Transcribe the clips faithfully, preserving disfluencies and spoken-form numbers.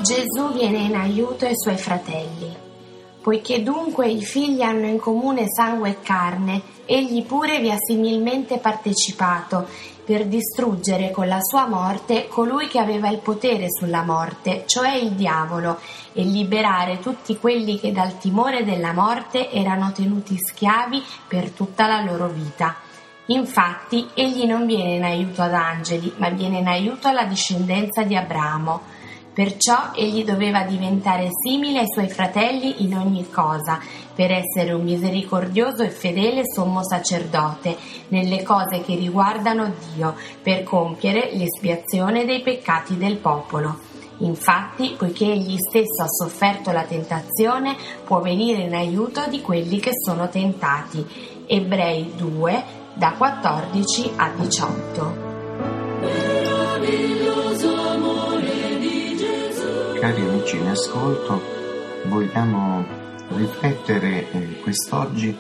Gesù viene in aiuto ai suoi fratelli. Poiché dunque i figli hanno in comune sangue e carne, egli pure vi ha similmente partecipato, per distruggere con la sua morte colui che aveva il potere sulla morte, cioè il diavolo, e liberare tutti quelli che dal timore della morte erano tenuti schiavi per tutta la loro vita. Infatti, egli non viene in aiuto ad angeli, ma viene in aiuto alla discendenza di Abramo. Perciò egli doveva diventare simile ai suoi fratelli in ogni cosa, per essere un misericordioso e fedele sommo sacerdote nelle cose che riguardano Dio, per compiere l'espiazione dei peccati del popolo. Infatti, poiché egli stesso ha sofferto la tentazione, può venire in aiuto di quelli che sono tentati. Ebrei due, da quattordici a diciotto. Cari amici in ascolto, vogliamo riflettere eh, quest'oggi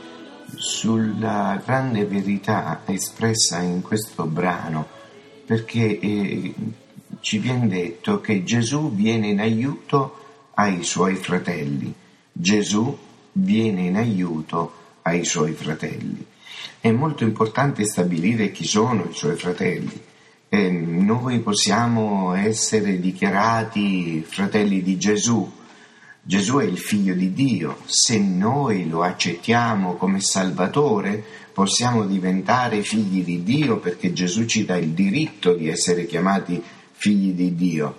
sulla grande verità espressa in questo brano, perché eh, ci viene detto che Gesù viene in aiuto ai suoi fratelli. Gesù viene in aiuto ai suoi fratelli. È molto importante stabilire chi sono i suoi fratelli. Eh, noi possiamo essere dichiarati fratelli di Gesù. Gesù è il figlio di Dio. Se noi lo accettiamo come Salvatore, possiamo diventare figli di Dio, perché Gesù ci dà il diritto di essere chiamati figli di Dio.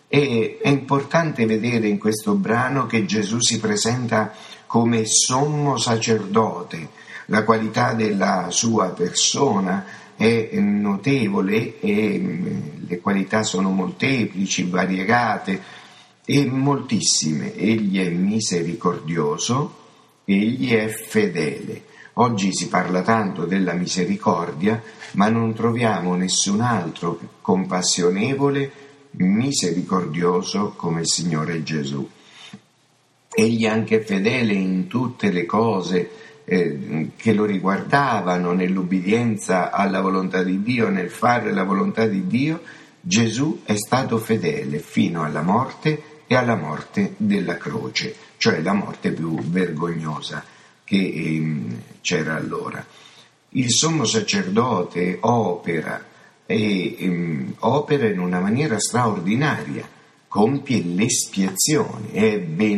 E è importante vedere in questo brano che Gesù si presenta come sommo sacerdote. La qualità della sua persona è notevole e le qualità sono molteplici, variegate e moltissime. Egli è misericordioso, egli è fedele. Oggi si parla tanto della misericordia, ma non troviamo nessun altro compassionevole, misericordioso come il Signore Gesù. Egli è anche fedele in tutte le cose Eh, che lo riguardavano, nell'ubbidienza alla volontà di Dio, nel fare la volontà di Dio. Gesù è stato fedele fino alla morte e alla morte della croce, cioè la morte più vergognosa che ehm, c'era allora. Il sommo sacerdote opera e ehm, opera in una maniera straordinaria, compie l'espiazione, è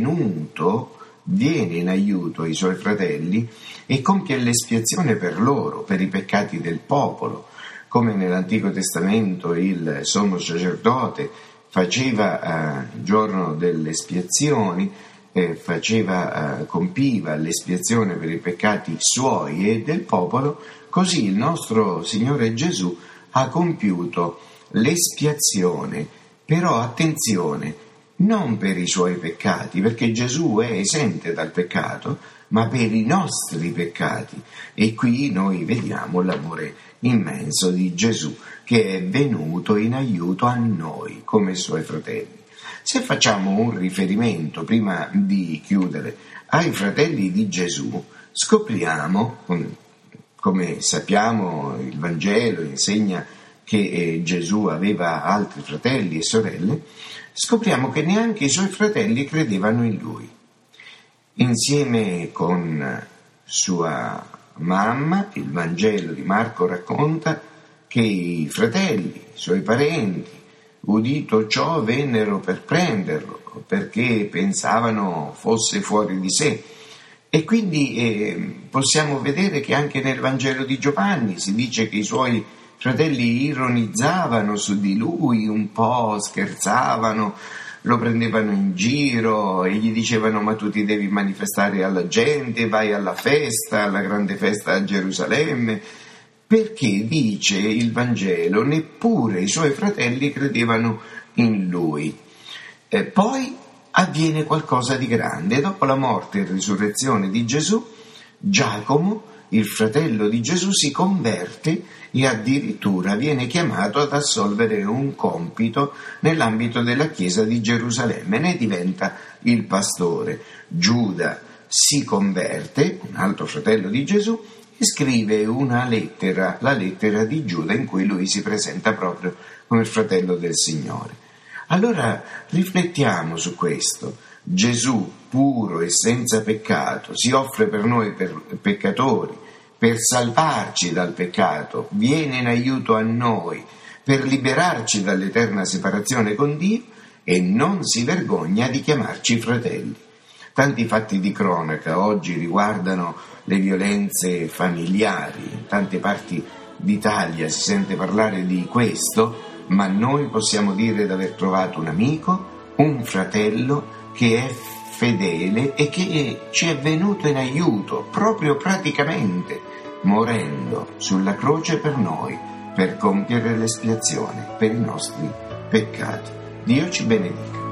venuto, viene in aiuto ai suoi fratelli e compie l'espiazione per loro, per i peccati del popolo, come nell'Antico Testamento il sommo sacerdote faceva a eh, giorno delle espiazioni, eh, faceva, eh, compiva l'espiazione per i peccati suoi e del popolo. Così il nostro Signore Gesù ha compiuto l'espiazione, però attenzione, non per i suoi peccati, perché Gesù è esente dal peccato, ma per i nostri peccati. E qui noi vediamo l'amore immenso di Gesù, che è venuto in aiuto a noi come suoi fratelli. Se facciamo un riferimento, prima di chiudere, ai fratelli di Gesù, scopriamo, come sappiamo il Vangelo insegna che Gesù aveva altri fratelli e sorelle, scopriamo che neanche i suoi fratelli credevano in lui. Insieme con sua mamma, il Vangelo di Marco racconta che i fratelli, i suoi parenti, udito ciò, vennero per prenderlo, perché pensavano fosse fuori di sé. E quindi eh, possiamo vedere che anche nel Vangelo di Giovanni si dice che i suoi fratelli ironizzavano su di lui, un po' scherzavano, lo prendevano in giro e gli dicevano: ma tu ti devi manifestare alla gente, vai alla festa, alla grande festa a Gerusalemme, perché, dice il Vangelo, neppure i suoi fratelli credevano in lui. E poi avviene qualcosa di grande. Dopo la morte e risurrezione di Gesù, Giacomo, il fratello di Gesù, si converte e addirittura viene chiamato ad assolvere un compito nell'ambito della chiesa di Gerusalemme, ne diventa il pastore. Giuda si converte, un altro fratello di Gesù, e scrive una lettera, la lettera di Giuda, in cui lui si presenta proprio come il fratello del Signore. Allora riflettiamo su questo. Gesù, puro e senza peccato, si offre per noi per peccatori, per salvarci dal peccato, viene in aiuto a noi, per liberarci dall'eterna separazione con Dio e non si vergogna di chiamarci fratelli. Tanti fatti di cronaca oggi riguardano le violenze familiari, in tante parti d'Italia si sente parlare di questo, ma noi possiamo dire di aver trovato un amico, un fratello che è fedele e che ci è venuto in aiuto proprio praticamente, morendo sulla croce per noi, per compiere l'espiazione per i nostri peccati. Dio ci benedica.